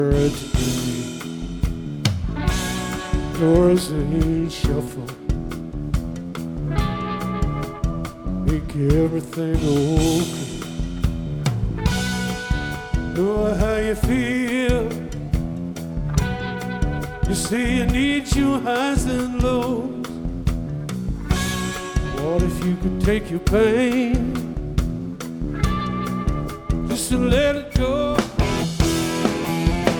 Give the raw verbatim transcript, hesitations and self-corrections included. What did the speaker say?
today. Doors they shuffle, make everything okay. Know how you feel. You say you need your highs and lows. What if you could take your pain just to let it go?